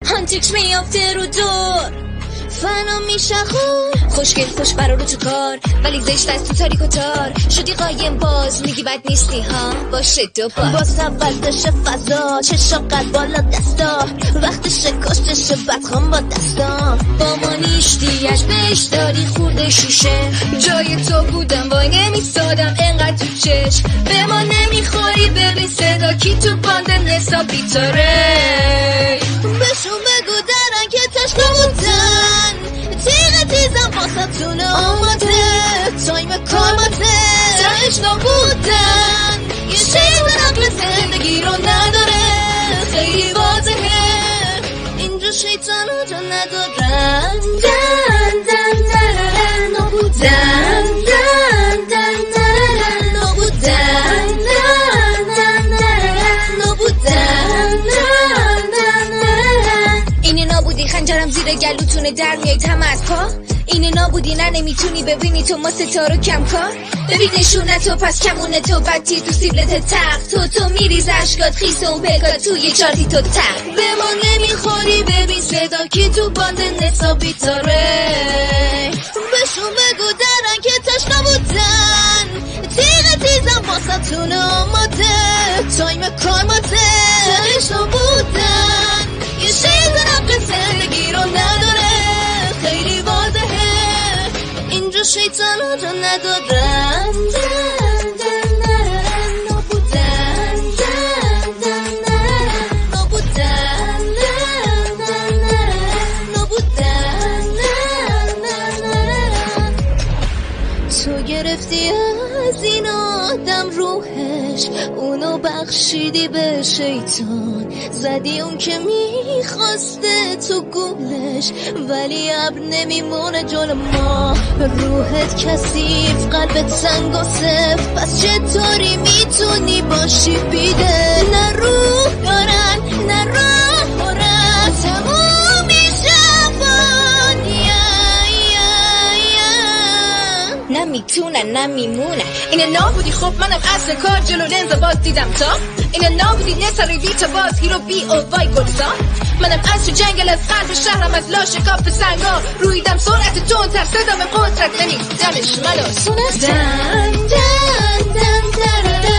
هانتیکس میافته رو دور فنا میشه خور خوشگل خوش برا رو تو کار ولی زشت از تو تاریک و تار شدی قایم باز میگی بد نیستی ها باشه دو باز وزش فضا چشاقت بالا دستا وقتش کشتش بدخوام با دستا با ما نیشتیش بهش داری خورده شیشه جای تو بودم وای نمیستادم انقدر تو چشم به ما نمیخوری ببین صدا کی تو باند نسا بیتاره بهشون بگو درن که تشکا بودن تیغ تیزم باستون آماده تایم کاماته تهش نبودن یه چیز عقل زندگی رو نداره خیلی واضحه اینجا شیطان رو جا ندارن دن دن دن نبودن دن دن دن نبودن دن دن دن نبودن دن دن دن اینه نابودی خنجرم زیر گلوتونه در میای تم از پا اینه نابودی نه نمیتونی ببینی تو ما ستارو کم کار ببین نشونه تو پس کمونه تو بدتی تو سیبلت تخت تو میریز عشقات خیس و بگات توی چارتی تو تخت به ما نمیخوری ببین صدا کی تو باند نسا بیتاره بهشون بگو درن که تشقا بودن تیغ تیزم باستون آماده تایم کارماته تهش نبودن یه شیز عقل زندگی رو نداره خیلی واضحه اینجا شیطان رو جا ندارن دن دن دن نبودن دن دن دن نبودن دن دن دن نبودن دن دن تو گرفتی از این آدم روحش اونو بخشیدی به شیطان زدی اون که میخواسته تو گولش ولی ابر نمیمونه جلو ما روحت کثیف قلبت سنگ و سفت پس چطوری میتونی باشی بیده نه روح دارن نه راه دارن تموم میشه نمیتونن نمیمونن اینه نابودی خب منم اصل کار جلو لنز باز دیدم تا اینه نابودی نساری بیتا باز هیرو بی او وای گلسان منم از تو جنگل از قلب شهرم از لاش کاف سنگا رویدم سرعت تون تر صدام قدرت نمیدمش ملو سونه دن دن دن دن